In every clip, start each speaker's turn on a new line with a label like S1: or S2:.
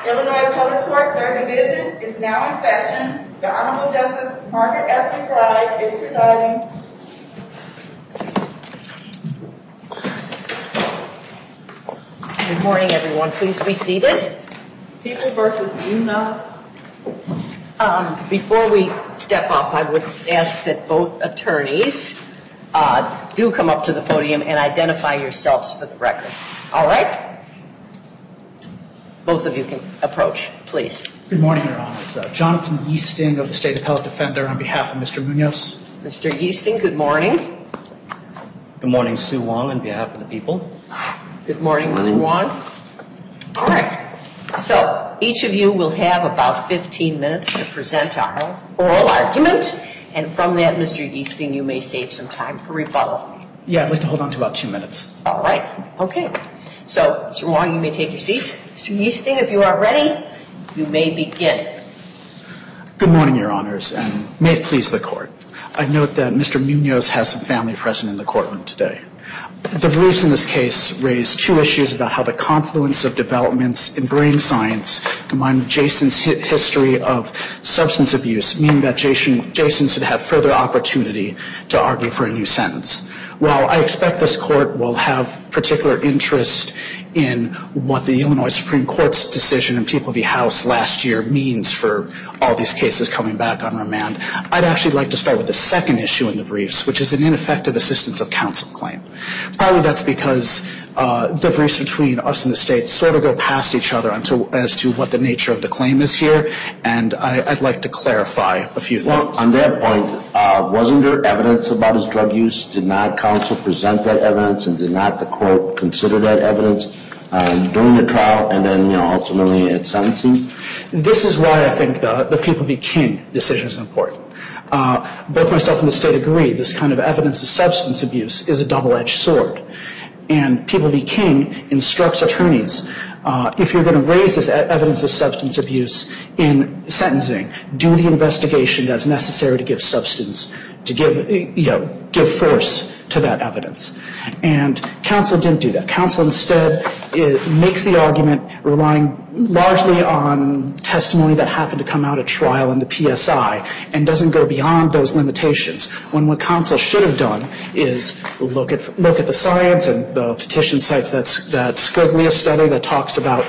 S1: Illinois Appellate Court, 3rd Division, is now in session. The Honorable Justice Margaret S. McBride is presiding.
S2: Good morning, everyone. Please be seated.
S1: People versus Munoz.
S2: Before we step up, I would ask that both attorneys do come up to the podium and identify yourselves for the record. All right? Both of you can approach, please.
S3: Good morning, Your Honors. Jonathan Yeasting of the State Appellate Defender on behalf of Mr. Munoz.
S2: Mr. Yeasting, good morning.
S4: Good morning, Sue Wong on behalf of the people.
S2: Good morning, Mr. Wong. All right. So each of you will have about 15 minutes to present our oral argument. And from that, Mr. Yeasting, you may save some time for rebuttal.
S3: Yeah, I'd like to hold on to about 2 minutes.
S2: All right. Okay. So, Mr. Wong, you may take your seat. Mr. Yeasting, if you are ready, you may begin.
S3: Good morning, Your Honors, and may it please the Court. I note that Mr. Munoz has some family present in the courtroom today. The briefs in this case raise two issues about how the confluence of developments in brain science combined with Jason's history of substance abuse mean that Jason should have further opportunity to argue for a new sentence. While I expect this Court will have particular interest in what the Illinois Supreme Court's decision in People v. House last year means for all these cases coming back on remand, I'd actually like to start with the second issue in the briefs, which is an ineffective assistance of counsel claim. Partly that's because the briefs between us and the State sort of go past each other as to what the nature of the claim is here, and I'd like to clarify a few things.
S5: Well, on that point, wasn't there evidence about his drug use? Did not counsel present that evidence, and did not the court consider that evidence during the trial and then, ultimately at sentencing?
S3: This is why I think the People v. King decision is important. Both myself and the State agree this kind of evidence of substance abuse is a double-edged sword. And People v. King instructs attorneys, if you're going to raise this evidence of substance abuse in sentencing, do the investigation that's necessary to give substance, to give force to that evidence. And counsel didn't do that. Counsel instead makes the argument relying largely on testimony that happened to come out at trial in the PSI and doesn't go beyond those limitations, when what counsel should have done is look at the science, and the petition cites that Scoglia study that talks about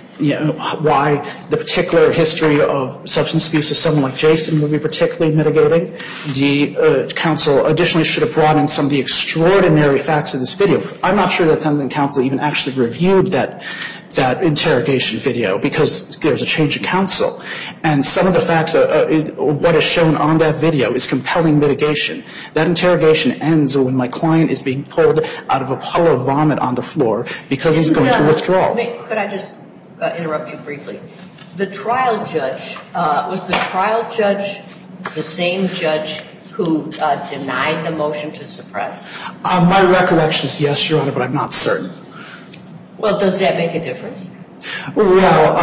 S3: why the particular history of substance abuse of someone like Jason would be particularly mitigating. The counsel additionally should have brought in some of the extraordinary facts of this video. I'm not sure that sentencing counsel even actually reviewed that interrogation video because there was a change in counsel. And some of the facts, what is shown on that video is compelling mitigation. That interrogation ends when my client is being pulled out of a puddle of vomit on the floor because he's going to withdrawal.
S2: Could I just interrupt you briefly? The trial judge, was the trial judge the same judge who denied the motion to suppress?
S3: My recollection is yes, Your Honor, but I'm not certain.
S2: Well, does that make a difference?
S3: Well,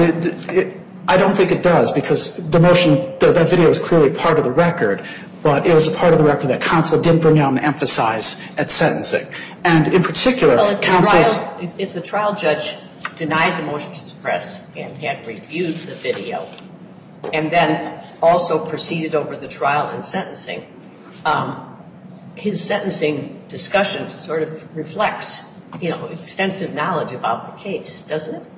S3: I don't think it does, because the motion, that video is clearly part of the record, but it was a part of the record that counsel didn't bring out and emphasize at sentencing. And in particular,
S2: if the trial judge denied the motion to suppress and had reviewed the video and then also proceeded over the trial and sentencing, his sentencing discussion sort of reflects, extensive knowledge about the case, doesn't it?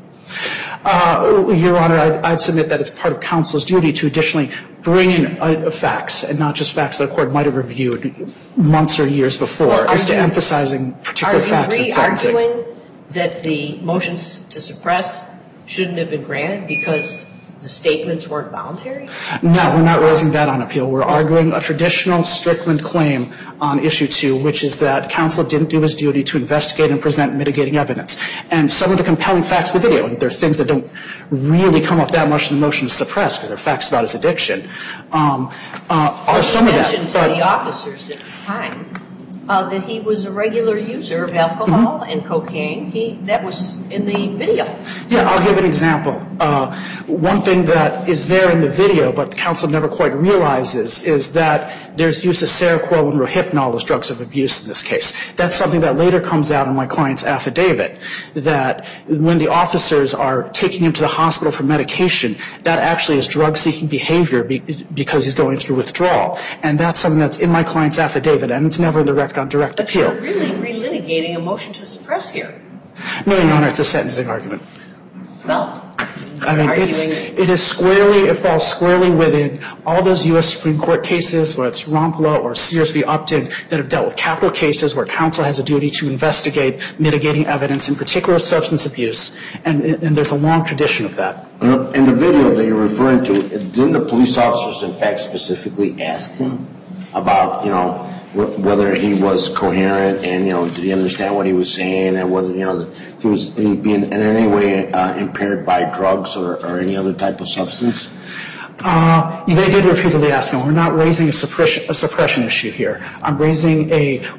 S3: Your Honor, I'd submit that it's part of counsel's duty to additionally bring in facts, and not just facts that a court might have reviewed months or years before, as to emphasizing particular facts in sentencing.
S2: Are you re-arguing that the motions to suppress shouldn't have been granted because the statements weren't voluntary?
S3: No, we're not raising that on appeal. We're arguing a traditional Strickland claim on Issue 2, which is that counsel didn't do his duty to investigate and present mitigating evidence. And some of the compelling facts of the video, and there are things that don't really come up that much in the motion to suppress because they're facts about his addiction, are some of that.
S2: You mentioned to the officers at the time that he was a regular user of alcohol and cocaine. That was in the video.
S3: Yeah, I'll give an example. One thing that is there in the video, but the counsel never quite realizes, is that there's use of Seroquel and Rohypnol as drugs of abuse in this case. That's something that later comes out in my client's affidavit, that when the officers are taking him to the hospital for medication, that actually is drug-seeking behavior because he's going through withdrawal. And that's something that's in my client's affidavit, and it's never in the record on direct appeal.
S2: But you're really relitigating a motion to suppress here.
S3: No, Your Honor, it's a sentencing argument.
S2: Well,
S3: I mean, it falls squarely within all those U.S. Supreme Court cases, whether it's Rompla or Sears v. Upton, that have dealt with capital cases where counsel has a duty to investigate mitigating evidence, in particular substance abuse, and there's a long tradition of that.
S5: In the video that you're referring to, didn't the police officers, in fact, specifically ask him about, whether he was coherent and, did he understand what he was saying, and whether, he was being in any way impaired by drugs or any other type of substance?
S3: They did repeatedly ask him. We're not raising a suppression issue here. I'm raising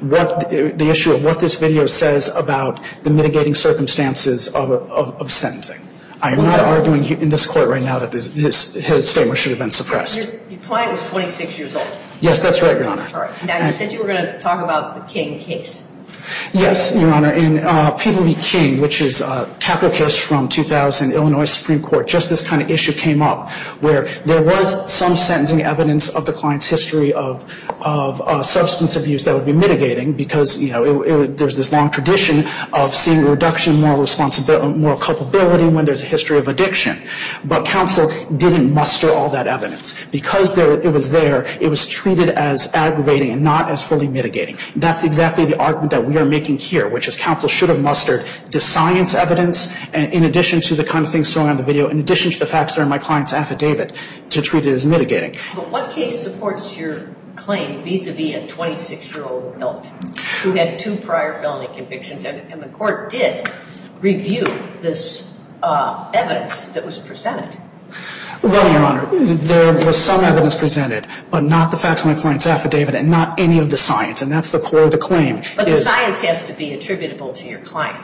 S3: the issue of what this video says about the mitigating circumstances of sentencing. I am not arguing in this court right now that his statement should have been suppressed.
S2: Your client was 26 years old.
S3: Yes, that's right, Your Honor.
S2: All right. Now, you said you were going to talk about the King case.
S3: Yes, Your Honor. In People v. King, which is a capital case from 2000, Illinois Supreme Court, just this kind of issue came up where there was some sentencing evidence of the client's history of substance abuse that would be mitigating because, there's this long tradition of seeing a reduction in moral responsibility, moral culpability when there's a history of addiction. But counsel didn't muster all that evidence. Because it was treated as aggravating and not as fully mitigating. That's exactly the argument that we are making here, which is counsel should have mustered the science evidence, and in addition to the kind of things shown on the video, in addition to the facts that are in my client's affidavit, to treat it as mitigating.
S2: But what case supports your claim vis-a-vis a 26-year-old adult who had 2 prior felony convictions, and the court did review this evidence that was presented?
S3: Well, Your Honor, there was some evidence presented, but not the facts in my client's affidavit and not any of the science, and that's the core of the claim.
S2: But the science has to be attributable to your client.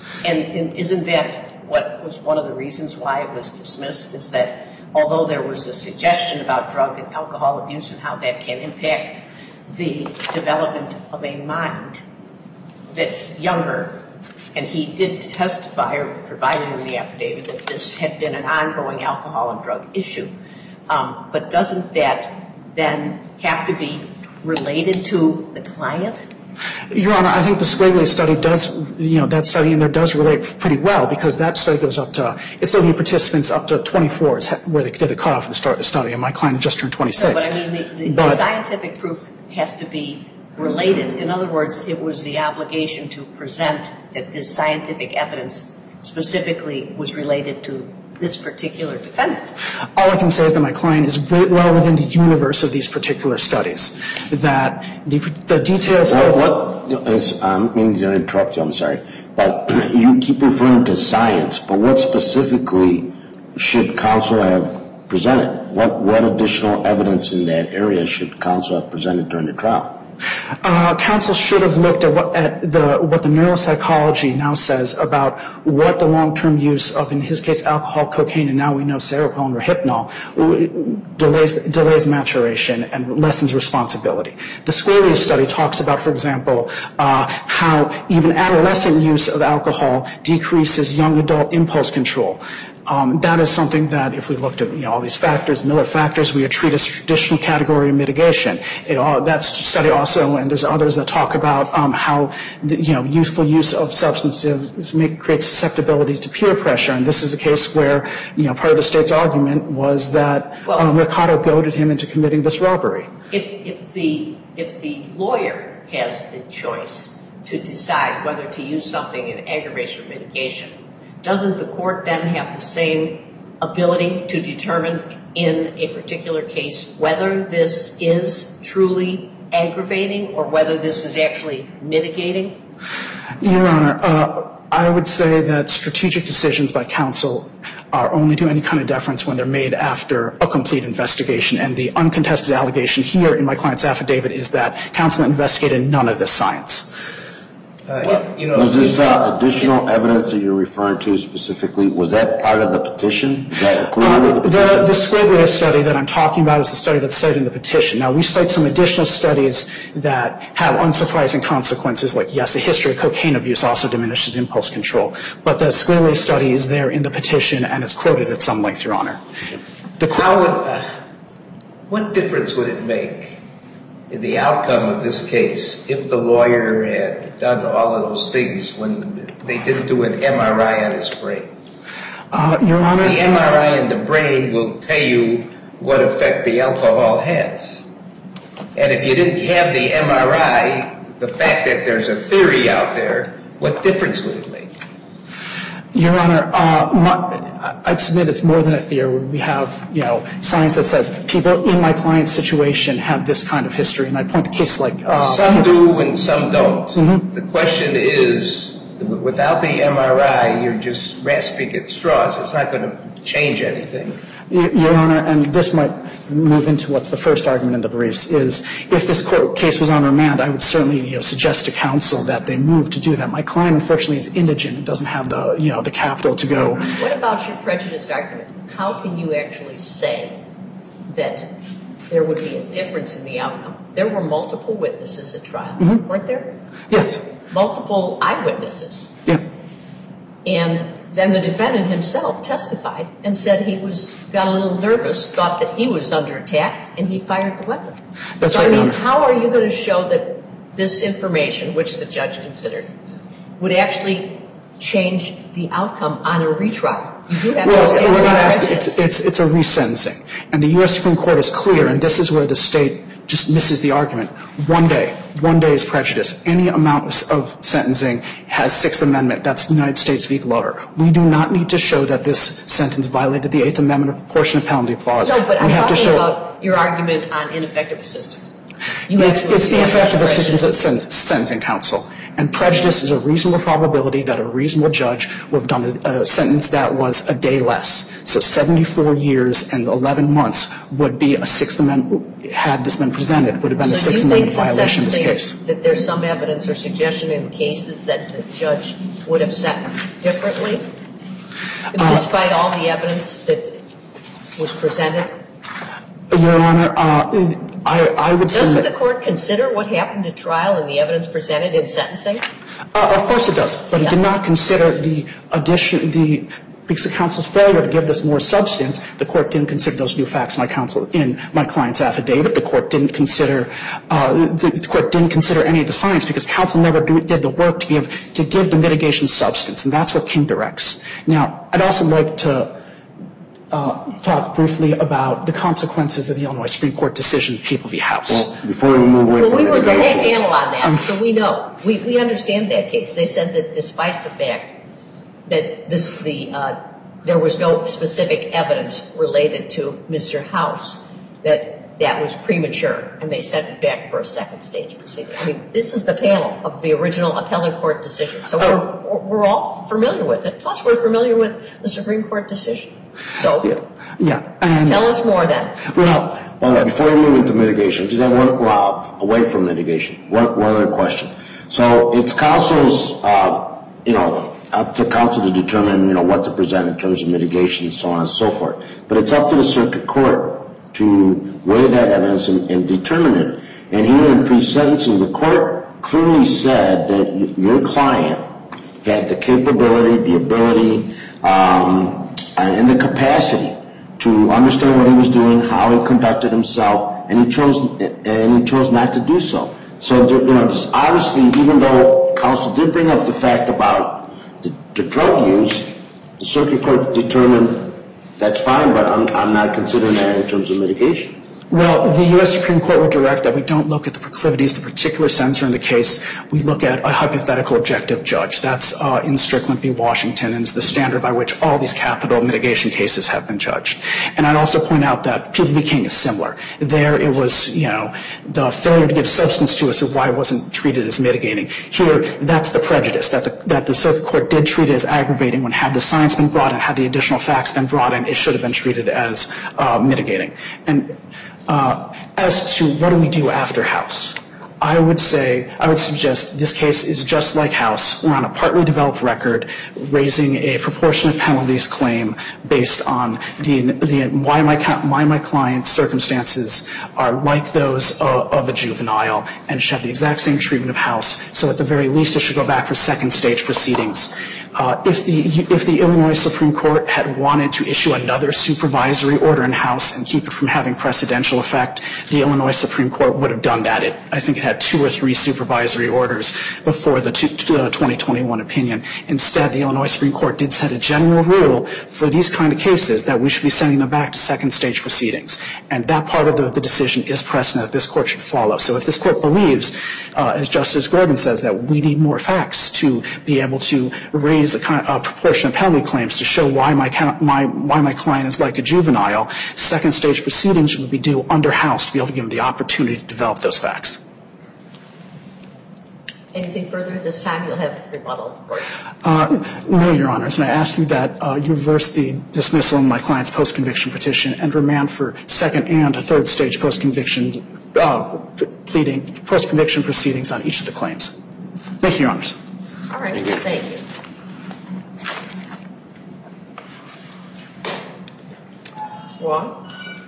S2: And isn't that what was one of the reasons why it was dismissed, is that although there was a suggestion about drug and alcohol abuse and how that can impact the development of a mind that's younger, and he did testify or provided in the affidavit that this had been an ongoing alcohol and drug issue. But doesn't that then have to be related to the client?
S3: Your Honor, I think the Squigley study does, that study in there does relate pretty well, because that study goes up to, it's looking at participants up to 24 is where they did the cutoff of the study, and my client had just turned 26.
S2: No, but I mean, the scientific proof has to be related. In other words, it was the obligation to present that this scientific evidence specifically was related to this particular defendant.
S3: All I can say is that my client is well within the universe of these particular studies. That the details of
S5: I mean to interrupt you, I'm sorry. But you keep referring to science, but what specifically should counsel have presented? What additional evidence in that area should counsel have presented during the trial?
S3: Counsel should have looked at what the neuropsychology now says about what the long-term use of, in his case, alcohol, cocaine, and now we know Seroquel and Rohypnol delays maturation and lessens responsibility. The Squigley study talks about, for example, how even adolescent use of alcohol decreases young adult impulse control. That is something that if we looked at all these factors, Miller factors, we would treat as a traditional category of mitigation. That study also, and there's others that talk about how youthful use of substances creates susceptibility to peer pressure. And this is a case where part of the state's argument was that Mercado goaded him into committing this robbery.
S2: If the lawyer has the choice to decide whether to use something in aggravation or mitigation, doesn't the court then have the same ability to determine in a particular case whether this is truly aggravating or whether this is actually mitigating?
S3: Your Honor, I would say that strategic decisions by counsel are only due any kind of deference when they're made after a complete investigation. And the uncontested allegation here in my client's affidavit is that counsel investigated none of this science.
S5: Was this additional evidence that you're referring to specifically, was that part of the petition? Is that included in the petition?
S3: The Squiglia study that I'm talking about is the study that's cited in the petition. Now, we cite some additional studies that have unsurprising consequences, like, yes, a history of cocaine abuse also diminishes impulse control. But the Squiglia study is there in the petition and is quoted at some length, Your Honor.
S6: What difference would it make in the outcome of this case if the lawyer had done all of those things when they didn't do an MRI on his brain?
S3: Your Honor,
S6: the MRI on the brain will tell you what effect the alcohol has. And if you didn't have the MRI, the fact that there's a theory out there, what difference would it make?
S3: Your Honor, I'd submit it's more than a theory. We have, science that says people in my client's situation have this kind of history. And I point to cases like...
S6: some do and some don't.
S3: Mm-hmm.
S6: The question is, without the MRI, you're just grasping at straws. It's not going to change anything.
S3: Your Honor, and this might move into what's the first argument in the briefs, is if this case was on remand, I would certainly suggest to counsel that they move to do that. My client, unfortunately, is indigent and doesn't have the capital to go.
S2: What about your prejudice argument? How can you actually say that there would be a difference in the outcome? There were multiple witnesses at trial, weren't there?
S3: Yes.
S2: Multiple eyewitnesses.
S3: Yeah.
S2: And then the defendant himself testified and said he got a little nervous, thought that he was under attack, and he fired the weapon.
S3: That's
S2: so,
S3: right,
S2: I mean,
S3: Your Honor.
S2: how are you going to show that this information, which the judge considered, would actually change the outcome on a retrial? You do have to say
S3: we're not asking.
S2: prejudice.
S3: It's a resentencing. And the U.S. Supreme Court is clear, and this is where the state just misses the argument. One day is prejudice. Any amount of sentencing has Sixth Amendment. That's United States v. Glover. We do not need to show that this sentence violated the Eighth Amendment or proportionate penalty clause.
S2: No, but I'm talking about your argument on ineffective assistance.
S3: It's ineffective assistance at sentencing counsel. And prejudice is a reasonable probability that a reasonable judge would have done a sentence that was a day less. So 74 years and 11 months would be a Sixth Amendment, had this been presented, would have been a Sixth Amendment violation in this case.
S2: That there's some evidence or suggestion in cases that the judge would have sentenced differently, despite all the evidence that was presented?
S3: Your Honor, I would submit...
S2: Doesn't the court consider what happened at trial and the evidence presented in sentencing?
S3: Of course it does. But it did not consider because of counsel's failure to give this more substance, the court didn't consider those new facts in my client's affidavit. The court didn't consider any of the science because counsel never did the work to give the mitigation substance. And that's what King directs. Now, I'd also like to talk briefly about the consequences of the Illinois Supreme Court decision, People v. House.
S5: Well, before we move away from
S2: we were the whole
S5: mitigation...
S2: panel on that, so we know. We understand that case. They said that despite the fact that there was no specific evidence related to Mr. House, that was premature, and they sent it back for a second stage proceeding. I mean, this is the panel of the original appellate court decision, so we're all familiar with it. Plus, we're familiar with the Supreme Court decision. So, tell us more then.
S5: Well, before we move into mitigation, because I want away from mitigation, one other question. So it's counsel's, up to counsel to determine, what to present in terms of mitigation and so on and so forth. But it's up to the circuit court to weigh that evidence and determine it. And here in pre-sentencing, the court clearly said that your client had the capability, the ability, and the capacity to understand what he was doing, how he conducted himself, and he chose not to do so. So, obviously, even though counsel did bring up the fact about the drug use, the circuit court determined that's fine, but I'm not considering that in terms of mitigation.
S3: Well, the U.S. Supreme Court would direct that we don't look at the proclivities, the particular censor in the case. We look at a hypothetical objective judge. That's in Strickland v. Washington, and is the standard by which all these capital mitigation cases have been judged. And I'd also point out that People v. King is similar. There it was, the failure to give substance to us of why it wasn't treated as mitigating. Here, that's the prejudice, that the circuit court did treat it as aggravating when had the science been brought in, had the additional facts been brought in, it should have been treated as mitigating. And as to what do we do after House, I would suggest this case is just like House. We're on a partly developed record raising a proportionate penalties claim based on why my client's circumstances are like those of a juvenile and should have the exact same treatment of House. So at the very least, it should go back for second stage proceedings. If the Illinois Supreme Court had wanted to issue another supervisory order in House and keep it from having precedential effect, the Illinois Supreme Court would have done that. I think it had 2 or 3 supervisory orders before the 2021 opinion. Instead, the Illinois Supreme Court did set a general rule for these kind of cases that we should be sending them back to second stage proceedings. And that part of the decision is precedent that this court should follow. So if this court believes, as Justice Gordon says, that we need more facts to be able to raise a proportionate penalty claims to show why my client is like a juvenile, second stage proceedings would be due under House to be able to give them the opportunity to develop those facts.
S2: Anything further at this time? You'll have rebuttal.
S3: No, Your Honors. And I ask you that you reverse the dismissal of my client's post-conviction petition and remand for second and third stage post-conviction proceedings on each of the claims. Thank you, Your Honors.
S2: All right. Thank you. Wong?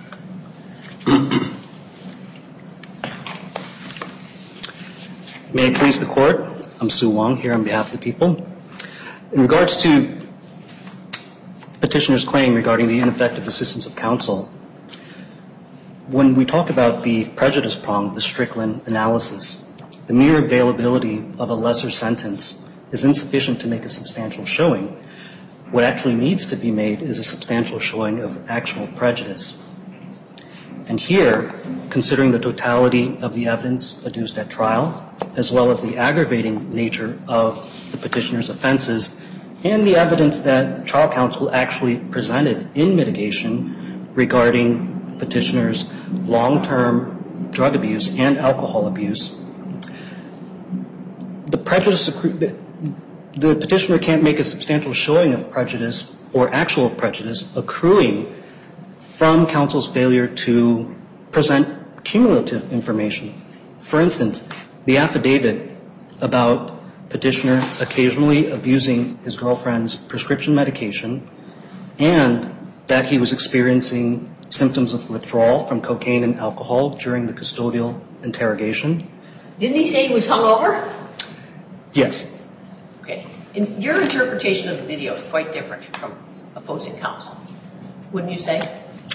S4: May it please the Court, I'm Sue Wong here on behalf of the people. In regards to petitioner's claim regarding the ineffective assistance of counsel, when we talk about the prejudice prong of the Strickland analysis, the mere availability of a lesser sentence is insufficient to make a substantial showing. What actually needs to be made is a substantial showing of actual prejudice. And here, considering the totality of the evidence adduced at trial, as well as the aggravating nature of the petitioner's offenses, and the evidence that trial counsel actually presented in mitigation regarding petitioner's long-term drug abuse and alcohol abuse, the petitioner can't make a substantial showing of prejudice or actual prejudice accruing from counsel's failure to present cumulative information. For instance, the affidavit about petitioner occasionally abusing his girlfriend's prescription medication and that he was experiencing symptoms of withdrawal from cocaine and alcohol during the custodial interrogation.
S2: Didn't he say he was hungover?
S4: Yes.
S2: Okay. And your interpretation of the video is quite different from opposing counsel, wouldn't you say?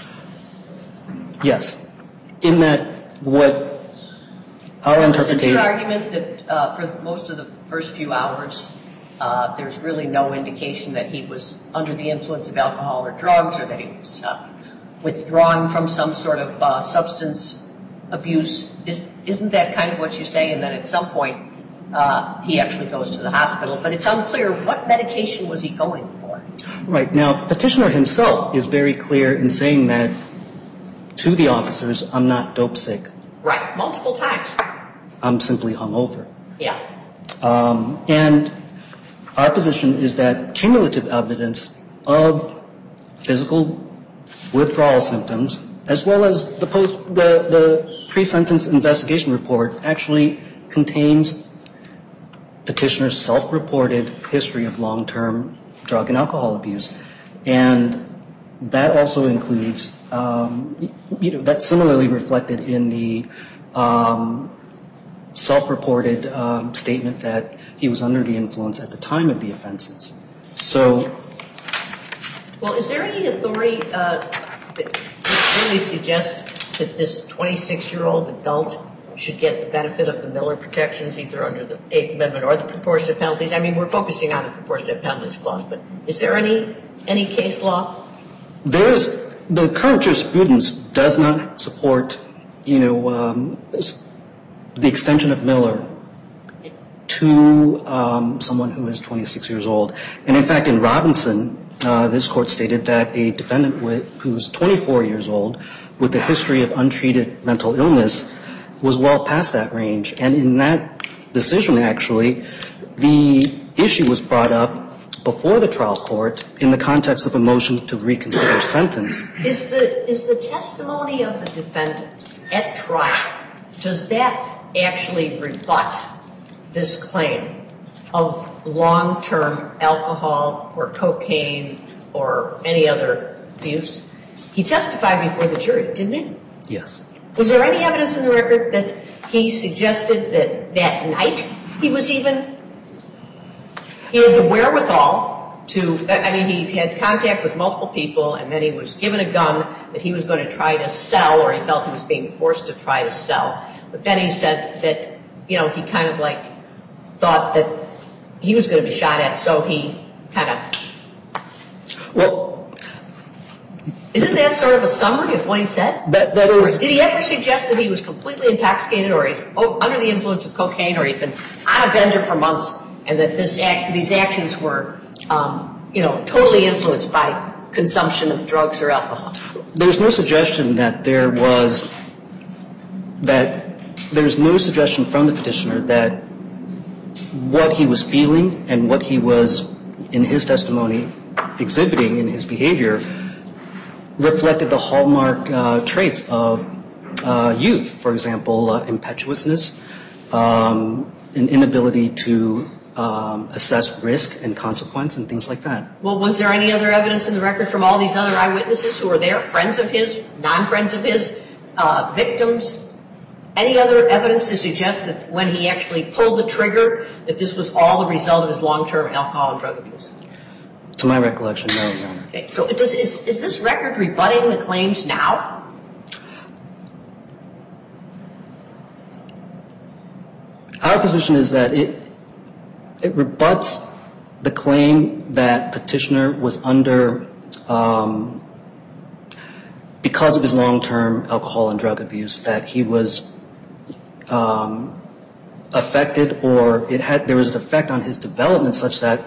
S4: Yes. In that what our interpretation...
S2: Isn't your argument that for most of the first few hours, there's really no indication that he was under the influence of alcohol or drugs or that he was withdrawing from some sort of substance abuse? Isn't that kind of what you say? And then at some point, he actually goes to the hospital. But it's unclear what medication was he going for.
S4: Right. Now, petitioner himself is very clear in saying that to the officers, I'm not dope sick.
S2: Right. Multiple times.
S4: I'm simply hungover.
S2: Yeah.
S4: And our position is that cumulative evidence of physical withdrawal symptoms, as well as the pre-sentence investigation report, actually contains petitioner's self-reported history of long-term drug and alcohol abuse. And that also includes, that's similarly reflected in the self-reported statement that he was under the influence at the time of the offenses. So...
S2: Well, is there any authority that really suggests that this 26-year-old adult should get the benefit of the Miller protections either under the Eighth Amendment or the proportionate penalties? I mean, we're focusing on the proportionate penalties clause, but is there any case law?
S4: There is The current jurisprudence does not support, the extension of Miller to someone who is 26 years old. And in fact, in Robinson, this court stated that a defendant who is 24 years old with a history of untreated mental illness was well past that range. And in that decision, actually, the issue was brought up before the trial court in the context of a motion to reconsider sentence.
S2: Is the testimony of the defendant at trial, does that actually rebut this claim of long-term alcohol or cocaine or any other abuse? He testified before the jury, didn't he?
S4: Yes.
S2: Was there any evidence in the record that he suggested that night he had the wherewithal to, he had contact with multiple people, and then he was given a gun that he was going to try to sell, or he felt he was being forced to try to sell. But then he said that, he kind of like thought that he was going to be shot at, so he kind of...
S4: Well...
S2: Isn't that sort of a summary of what he said?
S4: That is...
S2: Or did he ever suggest that he was completely intoxicated or under the influence of cocaine, or he'd been on a bender for months, and that these actions were, totally influenced by consumption of drugs or alcohol?
S4: There's no suggestion there's no suggestion from the petitioner that what he was feeling and what he was, in his testimony, exhibiting in his behavior reflected the hallmark traits of youth. For example, impetuousness, an inability to assess risk and consequence and things like that.
S2: Well, was there any other evidence in the record from all these other eyewitnesses who were there, friends of his, non-friends of his, victims? Any other evidence to suggest that when he actually pulled the trigger, that this was all the result of his long-term alcohol and drug abuse?
S4: To my recollection, no, Your Honor.
S2: Okay, so is this record rebutting the claims now?
S4: Our position is that it rebuts the claim that petitioner was under, because of his long-term alcohol and drug abuse, that he was affected, or there was an effect on his development such that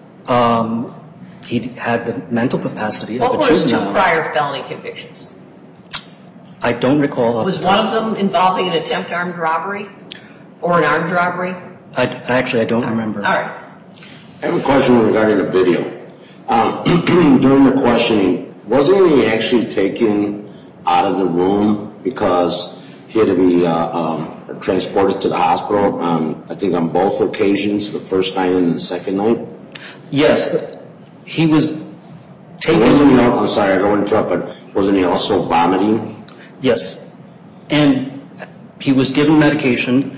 S4: he had the mental capacity of a juvenile.
S2: What were his 2 prior felony convictions?
S4: I don't recall.
S2: Was one of them involving an attempt armed robbery or an armed robbery?
S4: I don't remember.
S2: All right.
S5: I have a question regarding the video. During the questioning, wasn't he actually taken out of the room because he had to be transported to the hospital, I think on both occasions, the first night and the second night?
S4: Yes. He was taken...
S5: I'm sorry, I don't want to interrupt, but wasn't he also vomiting?
S4: Yes. And he was given medication.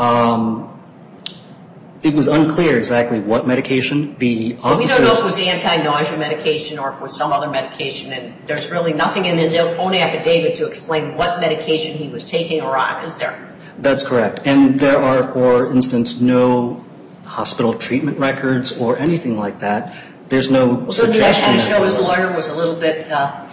S4: It was unclear exactly what medication.
S2: So we don't know if it was anti-nausea medication or if it was some other medication, and there's really nothing in his own affidavit to explain what medication he was taking or on, is there?
S4: That's correct. And there are, for instance, no hospital treatment records or anything like that. There's no suggestion.
S2: Doesn't that kind of show his lawyer was a little bit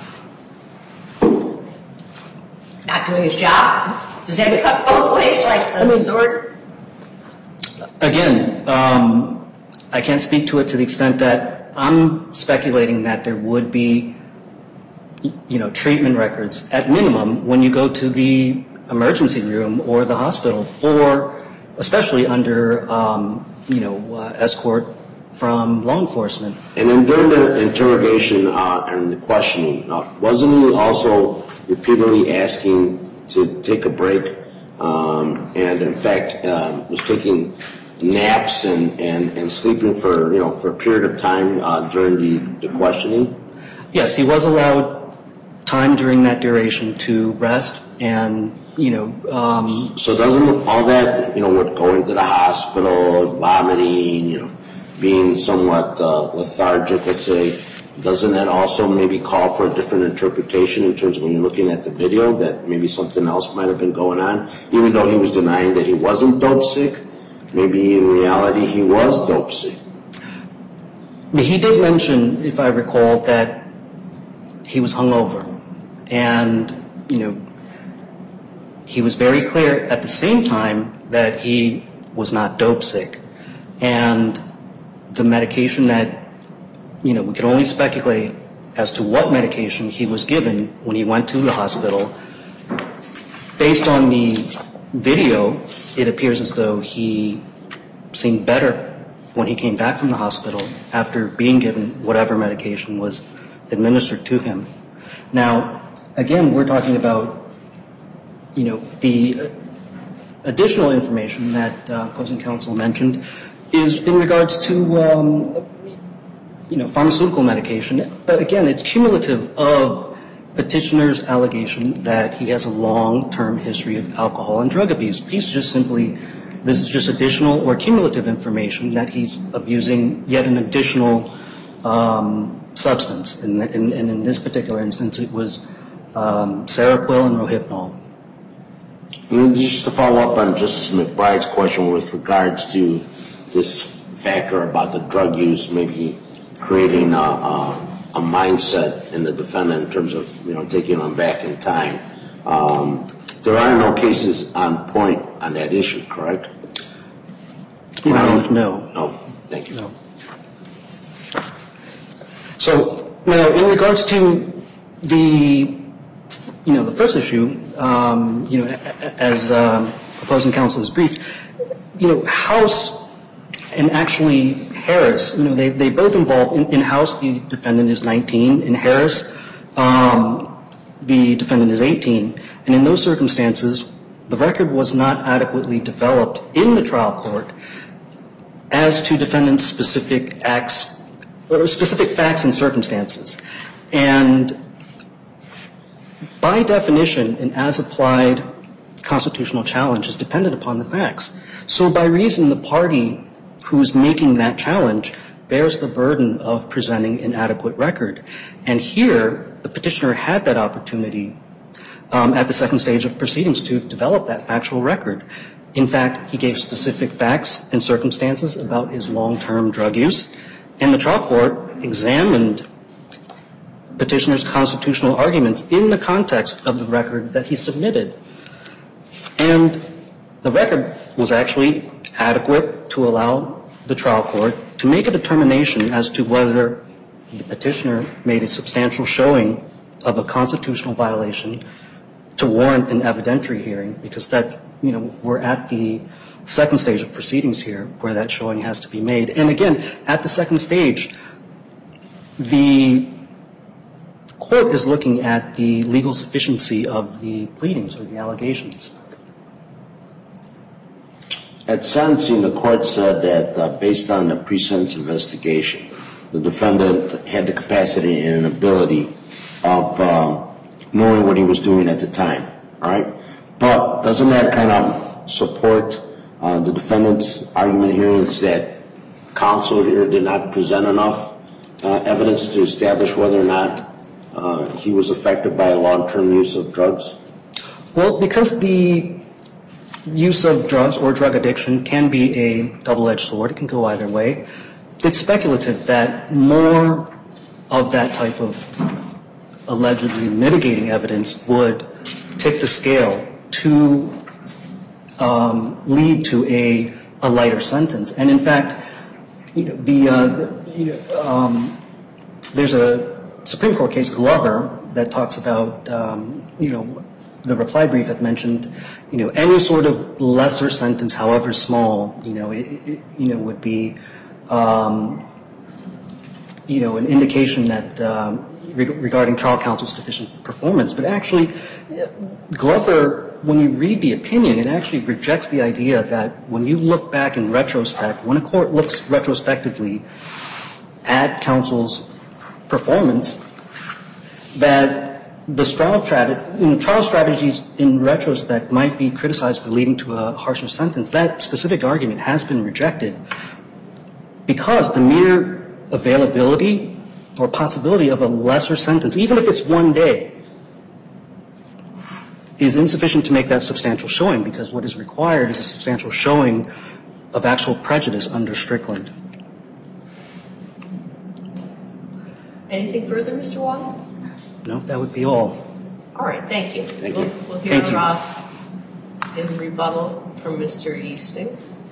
S2: not doing his job? Does that cut both ways like the sword?
S4: Again, I can't speak to it to the extent that I'm speculating that there would be, treatment records at minimum when you go to the emergency room or the hospital especially under, escort from law enforcement. And
S5: then during the interrogation and the questioning, wasn't he also repeatedly asking to take a break and, in fact, was taking naps and sleeping for a period of time during the questioning?
S4: Yes, he was allowed time during that duration to rest and,
S5: So doesn't all that, with going to the hospital, vomiting, being somewhat lethargic, let's say, doesn't that also maybe call for a different interpretation in terms of when you're looking at the video, that maybe something else might have been going on, even though he was denying that he wasn't dope sick? Maybe in reality he was dope sick.
S4: He did mention, if I recall, that he was hungover. And, he was very clear at the same time that he was not dope sick. And the medication that, we could only speculate as to what medication he was given when he went to the hospital. Based on the video, it appears as though he seemed better when he came back from the hospital after being given whatever medication was administered to him. Now, again, we're talking about, the additional information that opposing counsel mentioned is in regards to, pharmaceutical medication. But again, it's cumulative of petitioner's allegation that he has a long-term history of alcohol and drug abuse. This is just additional or cumulative information that he's abusing yet an additional substance. And in this particular instance, it was Seroquel and Rohypnol.
S5: Just to follow up on Justice McBride's question with regards to this factor about the drug use, maybe creating a mindset in the defendant in terms of, taking them back in time. There are no cases on point on that issue, correct?
S4: No.
S5: No. Thank you.
S4: No. So, now, in regards to the first issue, as opposing counsel has briefed, House and actually Harris, they both involve, in House, the defendant is 19. In Harris, the defendant is 18. And in those circumstances, the record was not adequately developed in the trial court as to defendant's specific acts or specific facts and circumstances. And by definition, an as-applied constitutional challenge is dependent upon the facts. So by reason, the party who's making that challenge bears the burden of presenting an adequate record. And here, the petitioner had that opportunity at the second stage of proceedings to develop that factual record. In fact, he gave specific facts and circumstances about his long-term drug use, and the trial court examined petitioner's constitutional arguments in the context of the record that he submitted. And the record was actually adequate to allow the trial court to make a determination as to whether the petitioner made a substantial showing of a constitutional violation to warrant an evidentiary hearing, because that, we're at the second stage of proceedings here where that showing has to be made. And again, at the second stage, the court is looking at the legal sufficiency of the pleadings or the allegations.
S5: At sentencing, the court said that based on the pre-sentence investigation, the defendant had the capacity and ability of knowing what he was doing at the time, all right? But doesn't that kind of support the defendant's argument here is that counsel here did not present enough evidence to establish whether or not he was affected by a long-term use of drugs?
S4: Well, because the use of drugs or drug addiction can be a double-edged sword, it can go either way, it's speculative that more of that type of allegedly mitigating evidence would tip the scale to lead to a lighter sentence. And in fact, there's a Supreme Court case, Glover, that talks about, the reply brief had mentioned, any sort of lesser sentence, however small, would be, an indication that regarding trial counsel's deficient performance. But actually, Glover, when you read the opinion, it actually rejects the idea that when you look back in retrospect, when a court looks retrospectively at counsel's performance, that the trial strategies in retrospect might be criticized for leading to a harsher sentence. That specific argument has been rejected because the mere availability or possibility of a lesser sentence, even if it's 1 day, is insufficient to make that substantial showing, because what is required is a substantial showing of actual prejudice under Strickland.
S2: Anything further, Mr. Wong?
S4: No, that would be all.
S2: All right, thank you.
S5: Thank you.
S2: We'll hear
S4: Thank you.
S2: in rebuttal from Mr. Easting.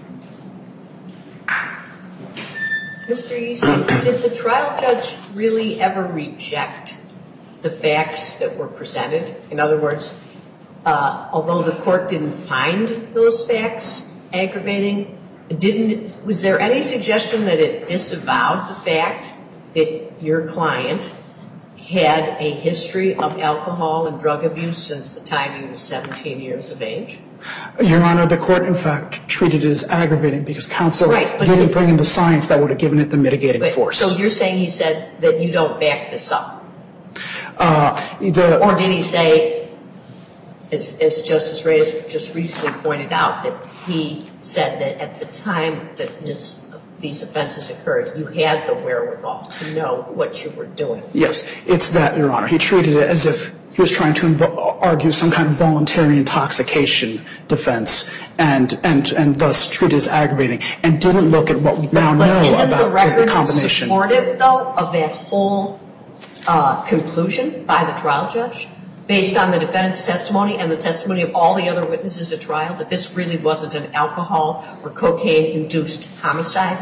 S2: Mr. Easting, did the trial judge really ever reject the facts that were presented? In other words, although the court didn't find those facts aggravating, was there any suggestion that it disavowed the fact that your client had a history of alcohol and drug abuse since the time he was 17 years of age?
S3: Your Honor, the court, in fact, treated it as aggravating because counsel
S2: Right,
S3: didn't bring in the science that would have given it the mitigating force.
S2: So you're saying he said that you don't back this up?
S3: Or
S2: Or did he say, as Justice Reyes just recently pointed out, that he said that at the time that these offenses occurred, you had the wherewithal to know what you were doing?
S3: Yes, it's that, Your Honor. He treated it as if he was trying to argue some kind of voluntary intoxication defense and thus treated it as aggravating and didn't look at what we now know about the combination.
S2: But isn't the record supportive, though, of that whole conclusion by the trial judge, based on the defendant's testimony and the testimony of all the other witnesses at trial, that this really wasn't an alcohol or cocaine-induced homicide?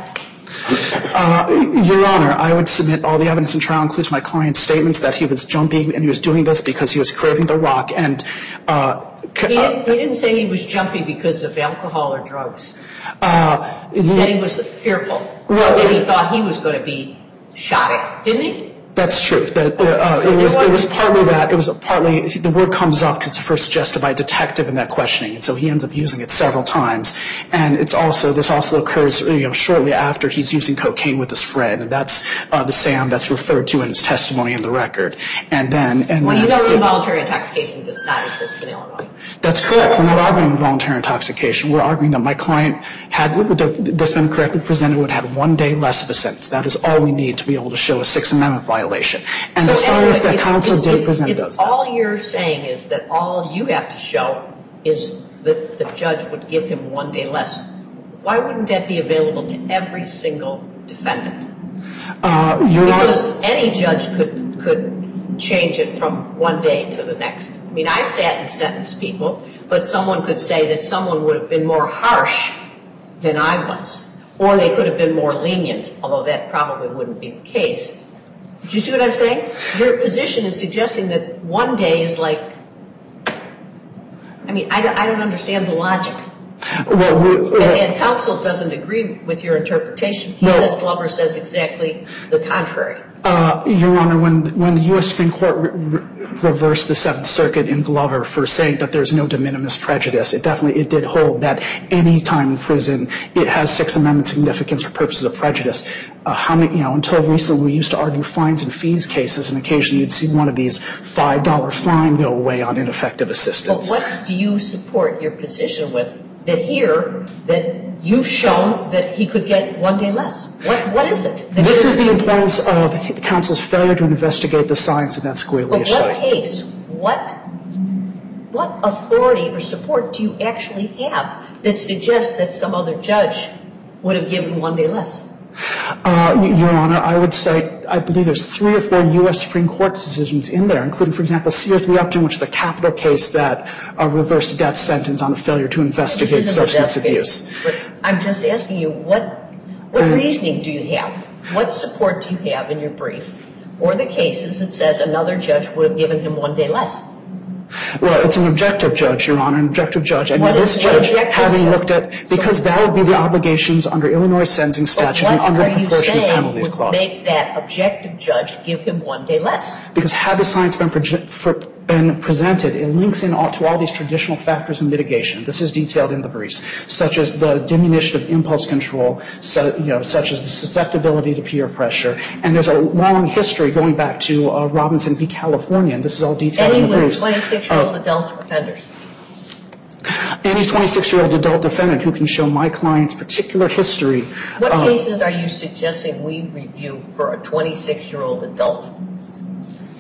S3: Your Honor, I would submit all the evidence in trial includes my client's statements that he was jumpy and he was doing this because he was craving the rock. And
S2: he didn't say he was jumpy because of alcohol or drugs. He said he was fearful. Well, he thought he was going to be shot at, didn't he?
S3: That's true. It was partly that. It was partly the word comes up because it's first suggested by a detective in that questioning, and so he ends up using it several times. And this also occurs shortly after he's using cocaine with his friend, and that's the Sam that's referred to in his testimony in the record.
S2: Involuntary intoxication does not exist in Illinois.
S3: That's correct. We're not arguing involuntary intoxication. We're arguing that my client had this been correctly presented would have 1 day less of a sentence. That is all we need to be able to show a Sixth Amendment violation. And the science that counsel did present does that.
S2: If all you're saying is that all you have to show is that the judge would give him 1 day less, why wouldn't that be available to every single defendant? Because any judge could change it from 1 day to the next. I mean, I sat and sentenced people, but someone could say that someone would have been more harsh than I was, or they could have been more lenient, although that probably wouldn't be the case. Do you see what I'm saying? Your position is suggesting that 1 day is like, I mean, I don't understand the logic. And counsel doesn't agree with your interpretation. He says Glover says exactly the contrary.
S3: Your Honor, when the U.S. Supreme Court reversed the Seventh Circuit in Glover for saying that there's no de minimis prejudice, it did hold that any time in prison it has Sixth Amendment significance for purposes of prejudice. Until recently we used to argue fines and fees cases, and occasionally you'd see one of these $5 fine go away on ineffective assistance.
S2: But what do you support your position with? That you've shown that he could get 1 day less. What is it?
S3: This is the importance of counsel's failure to investigate the science of that squeamish site.
S2: But what case, what authority or support do you actually have that suggests that some other judge would have given 1 day less?
S3: Your Honor, I would say I believe there's 3 or 4 U.S. Supreme Court decisions in there, including, for example, Sears v. Upton, which is the capital case that reversed a death sentence on a failure to investigate substance abuse.
S2: But I'm just asking you, what reasoning do you have? What support do you have in your brief or the cases that says another judge would have given him 1 day less?
S3: Well, it's an objective judge, Your Honor, an objective judge. And this judge, having looked at, because that would be the obligations under Illinois sentencing statute and under the proportionate penalties clause.
S2: What are you saying would make that objective judge give him 1 day less?
S3: Because had the science been presented, it links in to all these traditional factors of mitigation. This is detailed in the briefs, such as the diminution of impulse control, such as the susceptibility to peer pressure. And there's a long history going back to Robinson v. California, and this is all detailed in the briefs.
S2: Any 26-year-old adult offenders?
S3: Any 26-year-old adult defendant who can show my client's particular history.
S2: What cases are you suggesting we review for a 26-year-old adult?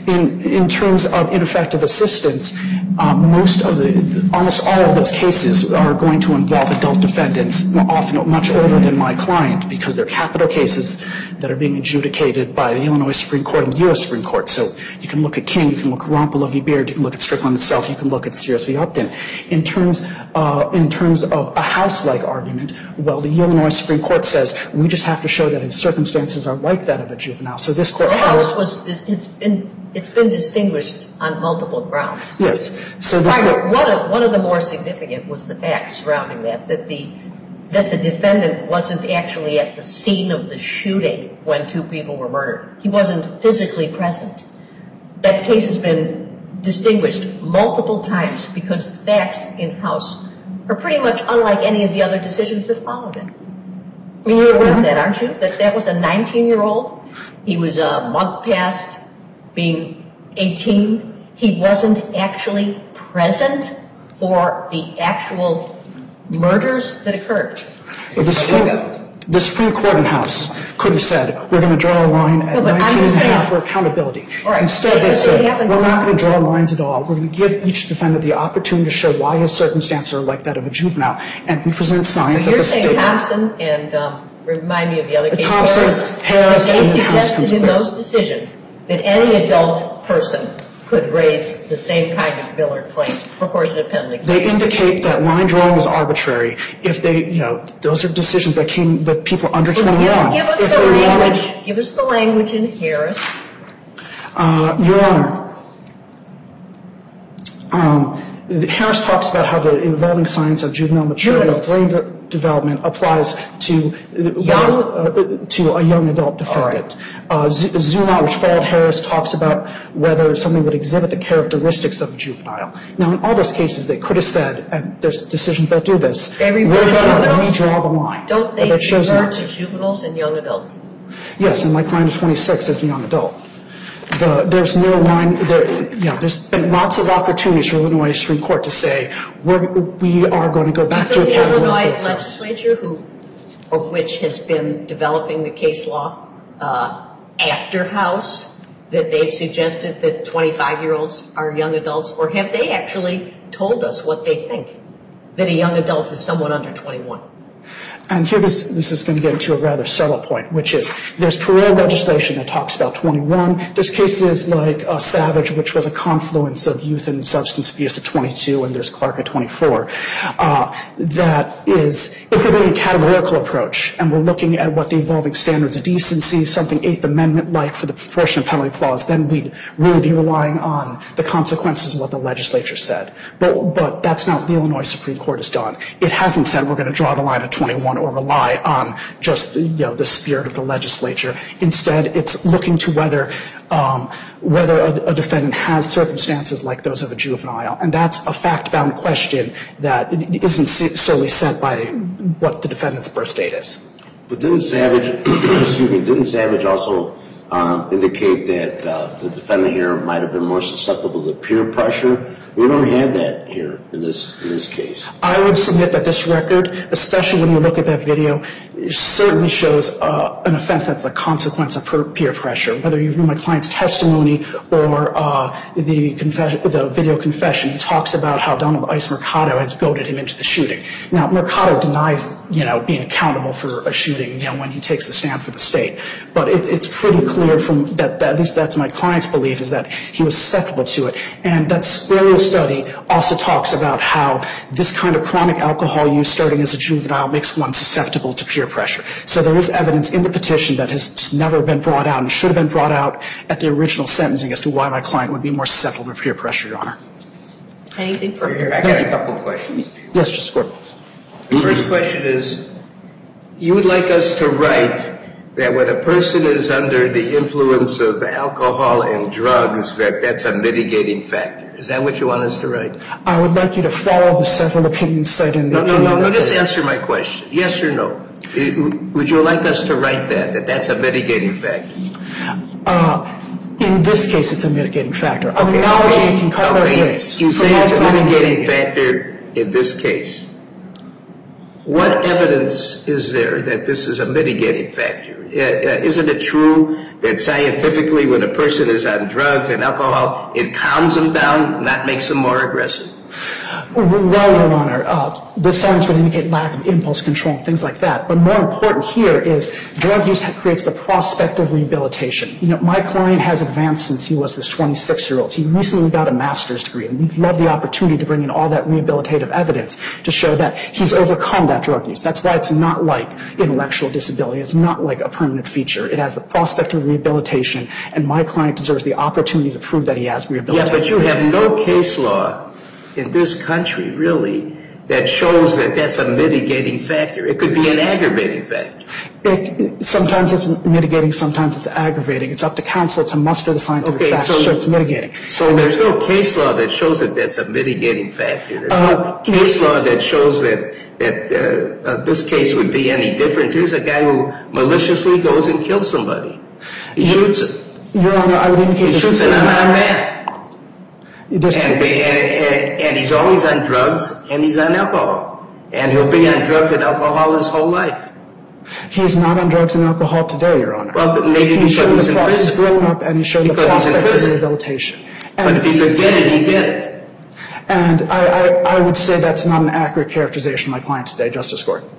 S3: In terms of ineffective assistance, almost all of those cases are going to involve adult defendants, often much older than my client, because they're capital cases that are being adjudicated by the Illinois Supreme Court and the U.S. Supreme Court. So you can look at King, you can look at Rompelo v. Beard, you can look at Strickland itself, you can look at Sears v. Upton. In terms of a house-like argument, well, the Illinois Supreme Court says we just have to show that his circumstances are like that of a juvenile. So this court
S2: it's been distinguished on multiple grounds.
S3: Yes. So this court,
S2: one of the more significant was the facts surrounding that the defendant wasn't actually at the scene of the shooting when two people were murdered. He wasn't physically present. That case has been distinguished multiple times because the facts in-house are pretty much unlike any of the other decisions that followed it. I mean, you're aware of that, aren't you? That was a 19-year-old. He was a month past being 18. He wasn't actually present for the actual murders that occurred.
S3: The Supreme Court and House could have said, we're going to draw a line at 19 and a half for accountability.
S2: Right.
S3: Instead, they said, we're not going to draw lines at all. We're going to give each defendant the opportunity to show why his circumstances are like that of a juvenile. And we present science at the state.
S2: You're saying Thompson and remind me of the other case.
S3: Thompson, Harris,
S2: they
S3: and the House
S2: suggested in those decisions that any adult person could raise the same kind of Miller claim, proportionate penalty.
S3: They indicate that line drawing is arbitrary if they, those are decisions that came with people under 21.
S2: Give us the language. Give us the language in Harris.
S3: Your Honor, Harris talks about how the involving science of juvenile maturity and brain development applies to a young adult defendant. Zuma, which followed Harris, talks about whether somebody would exhibit the characteristics of a juvenile. Now, in all those cases, they could have said, and there's decisions that do this, we're going to redraw the line.
S2: Don't they refer to juveniles and young adults?
S3: Yes, and my client is 26 as a young adult. There's no line. There's been lots of opportunities for the Illinois Supreme Court to say we are going to go back to a category.
S2: The Illinois legislature, which has been developing the case law after House, that they've suggested that 25-year-olds are young adults, or have they actually told us what they think, that a young adult is someone under 21?
S3: And here this is going to get into a rather subtle point, which is there's parole legislation that talks about 21. There's cases like Savage, which was a confluence of youth and substance abuse at 22, and there's Clark at 24. That is, if we're doing a categorical approach and we're looking at what the evolving standards of decency, something Eighth Amendment-like for the proportionate penalty clause, then we'd really be relying on the consequences of what the legislature said. But that's not what the Illinois Supreme Court has done. It hasn't said we're going to draw the line at 21 or rely on just the spirit of the legislature. Instead, it's looking to whether a defendant has circumstances like those of a juvenile, and that's a fact-bound question that isn't solely set by what the defendant's birth date is.
S5: But didn't Savage also indicate that the defendant here might have been more susceptible to peer pressure? We don't have that here in this case.
S3: I would submit that this record, especially when you look at that video, certainly shows an offense that's the consequence of peer pressure. Whether you view my client's testimony or the video confession, he talks about how Donald Ice Mercado has goaded him into the shooting. Now, Mercado denies, being accountable for a shooting, when he takes the stand for the state. But it's pretty clear from that, at least that's my client's belief, is that he was susceptible to it. And that Squirrel study also talks about how this kind of chronic alcohol use starting as a juvenile makes one susceptible to peer pressure. So there is evidence in the petition that has just never been brought out and should have been brought out at the original sentencing as to why my client would be more susceptible to peer pressure, Your Honor.
S2: Anything further?
S6: I got a couple of questions.
S3: Yes, Mr. Squirrel.
S6: The first question is, you would like us to write that when a person is under the influence of alcohol and drugs, that's a mitigating factor. Is that what you want us to write?
S3: I would like you to follow the several opinions cited in the opinion.
S6: No, just answer my question. Yes or no? Would you like us to write that that's a mitigating factor?
S3: In this case, it's a mitigating factor. I'm acknowledging it can cover both ways.
S6: You say it's a mitigating factor in this case. what evidence is there that this is a mitigating factor? Isn't it true that scientifically when a person is on drugs and alcohol, it calms them down, not makes them more aggressive?
S3: Well, Your Honor, the science would indicate lack of impulse control and things like that. But more important here is drug use creates the prospect of rehabilitation. You know, my client has advanced since he was this 26-year-old. He recently got a master's degree, and we'd love the opportunity to bring in all that rehabilitative evidence to show that he's overcome that drug use. That's why it's not like intellectual disability. It's not like a permanent feature. It has the prospect of rehabilitation, and my client deserves the opportunity to prove that he has rehabilitation.
S6: Yeah, but you have no case law in this country, really, that shows that that's a mitigating factor. It could be an aggravating factor.
S3: Sometimes it's mitigating, sometimes it's aggravating. It's up to counsel to muster the scientific facts to show it's mitigating.
S6: So there's no case law that shows that that's a mitigating factor. There's no case law that shows that this case would be any different. Here's a guy who maliciously goes and kills somebody. He shoots him.
S3: Your Honor, I would indicate
S6: he shoots an unarmed man. And he's always on drugs and he's on alcohol. And he'll be on drugs and alcohol his whole life.
S3: He is not on drugs and alcohol today, Your Honor.
S6: Well, maybe because he's in prison.
S3: He's grown up and he's shown the prospect of rehabilitation.
S6: But if he could get it, he'd get it.
S3: And I would say that's not an accurate characterization of my client today, Justice Gordon.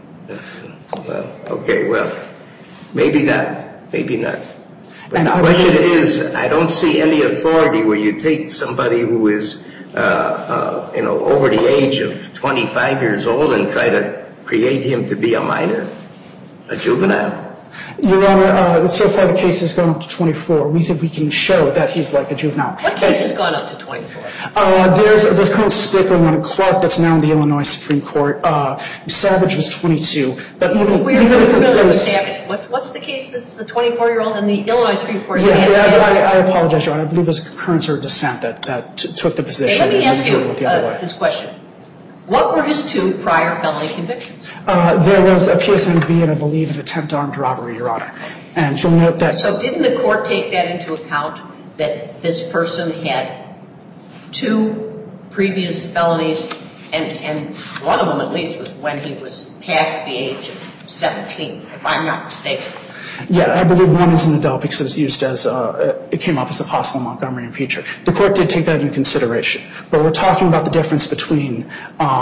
S6: Well, maybe not. Maybe not. But the question is, I don't see any authority where you take somebody who is, over the age of 25 years old and try to create him to be a minor, a juvenile.
S3: Your Honor, so far the case has gone up to 24. We think we can show that he's like a juvenile.
S2: What case has gone up to 24?
S3: There's the current sticker on Clark that's now in the Illinois Supreme Court. Savage was 22. But even if it was
S2: Savage, what's the case that's the 24-year-old in the Illinois Supreme Court?
S3: Yeah, I apologize, Your Honor. I believe it was concurrence or dissent that took the position.
S2: Let me ask you this question. What were his two prior felony convictions?
S3: There was a PSNV and I believe an attempt armed robbery, Your Honor. And you'll note that.
S2: So didn't the court take that into account, that this person had two previous felonies, and one of them at least was when he was past the age of 17, if I'm not mistaken?
S3: Yeah, I believe one is an adult because it was used as, it came up as a possible Montgomery impeacher. The court did take that into consideration. But we're talking about the difference between,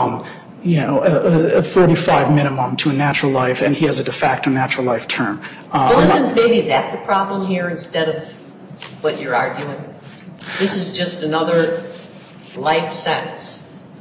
S3: a 45 minimum to a natural life, and he has a de facto natural life term.
S2: Well, isn't maybe that the problem here instead of what you're arguing? This is just another life sentence.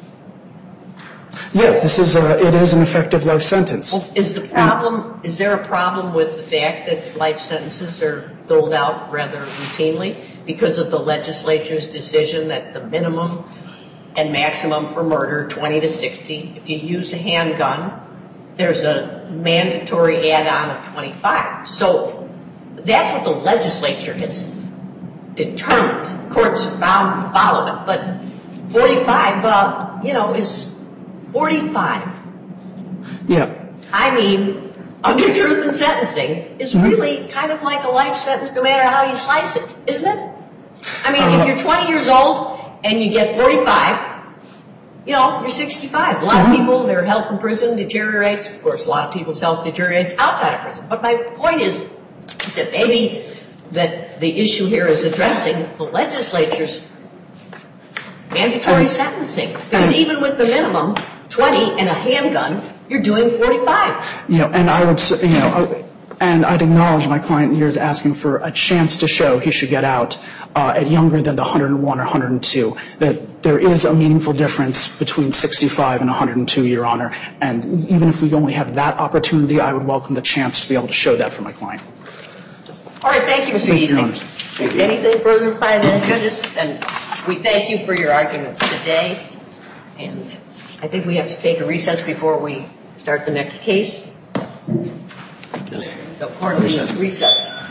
S3: Yes, it is an effective life sentence.
S2: Well, is there a problem with the fact that life sentences are doled out rather routinely because of the legislature's decision that the minimum and maximum for murder, 20 to 60, if you use a handgun, there's a mandatory add-on of 25. So that's what the legislature has determined. Courts are bound to follow it. But 45, is 45.
S3: Yeah.
S2: I mean, under truth in sentencing is really kind of like a life sentence no matter how you slice it, isn't it? I mean, if you're 20 years old and you get 45, you're 65. A lot of people, their health in prison deteriorates. Of course, a lot of people's health deteriorates outside of prison. But my point is that maybe that the issue here is addressing the legislature's mandatory sentencing. Because even with the minimum, 20 and a handgun, you're doing 45.
S3: And I would say, and I'd acknowledge my client here is asking for a chance to show he should get out at younger than the 101 or 102, that there is a meaningful difference between 65 and 102, Your Honor. And even if we only have that opportunity, I would welcome the chance to be able to show that for my client.
S2: All right, thank you, Mr. Easting. Anything further by the judges? And we thank you for your arguments today. And I think we have to take a recess before we start the next case. So, court is recess.